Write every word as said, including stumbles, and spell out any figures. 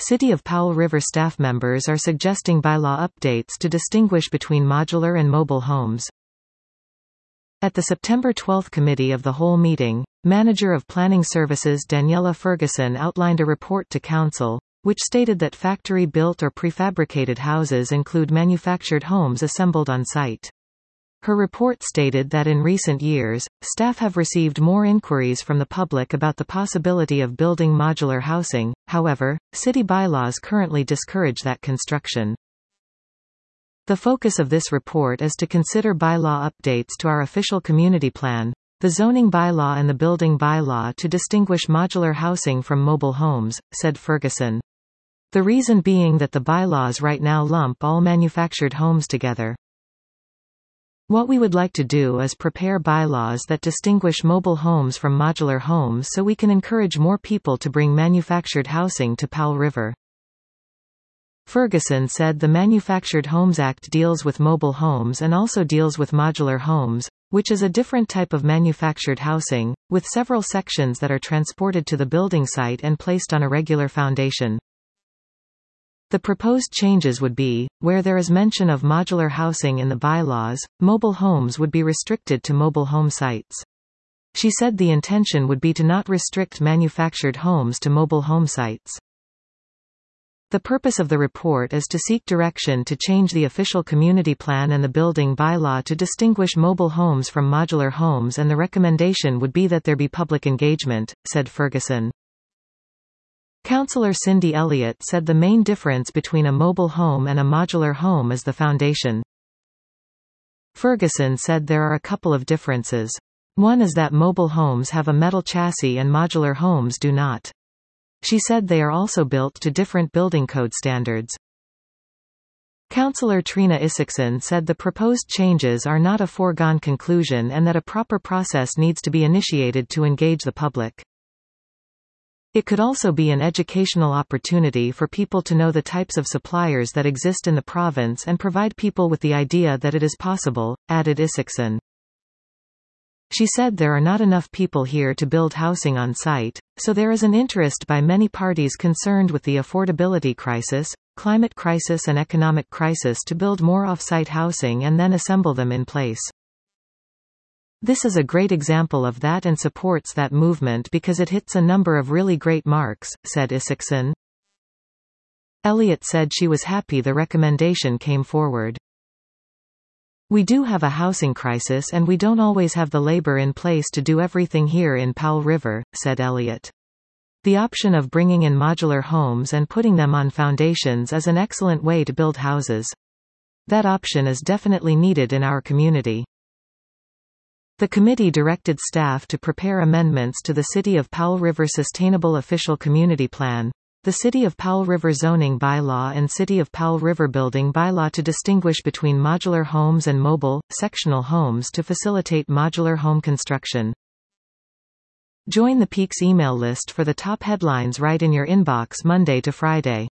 City of Powell River staff members are suggesting bylaw updates to distinguish between modular and mobile homes. At the September twelfth Committee of the Whole meeting, Manager of Planning Services Daniela Ferguson outlined a report to Council, which stated that factory-built or prefabricated houses include manufactured homes assembled on site. Her report stated that in recent years, staff have received more inquiries from the public about the possibility of building modular housing. However, city bylaws currently discourage that construction. The focus of this report is to consider bylaw updates to our official community plan, the zoning bylaw and the building bylaw to distinguish modular housing from mobile homes, said Ferguson. The reason being that the bylaws right now lump all manufactured homes together. What we would like to do is prepare bylaws that distinguish mobile homes from modular homes so we can encourage more people to bring manufactured housing to Powell River. Ferguson said the Manufactured Homes Act deals with mobile homes and also deals with modular homes, which is a different type of manufactured housing, with several sections that are transported to the building site and placed on a regular foundation. The proposed changes would be, where there is mention of modular housing in the bylaws, mobile homes would be restricted to mobile home sites. She said the intention would be to not restrict manufactured homes to mobile home sites. The purpose of the report is to seek direction to change the official community plan and the building bylaw to distinguish mobile homes from modular homes, and the recommendation would be that there be public engagement, said Ferguson. Councillor Cindy Elliott said the main difference between a mobile home and a modular home is the foundation. Ferguson said there are a couple of differences. One is that mobile homes have a metal chassis and modular homes do not. She said they are also built to different building code standards. Councillor Trina Isakson said the proposed changes are not a foregone conclusion and that a proper process needs to be initiated to engage the public. It could also be an educational opportunity for people to know the types of suppliers that exist in the province and provide people with the idea that it is possible, added Isakson. She said there are not enough people here to build housing on site, so there is an interest by many parties concerned with the affordability crisis, climate crisis and economic crisis to build more off-site housing and then assemble them in place. This is a great example of that and supports that movement because it hits a number of really great marks, said Isakson. Elliott said she was happy the recommendation came forward. We do have a housing crisis and we don't always have the labor in place to do everything here in Powell River, said Elliott. The option of bringing in modular homes and putting them on foundations is an excellent way to build houses. That option is definitely needed in our community. The committee directed staff to prepare amendments to the City of Powell River Sustainable Official Community Plan, the City of Powell River Zoning Bylaw and City of Powell River Building Bylaw to distinguish between modular homes and mobile, sectional homes to facilitate modular home construction. Join the Peaks email list for the top headlines right in your inbox Monday to Friday.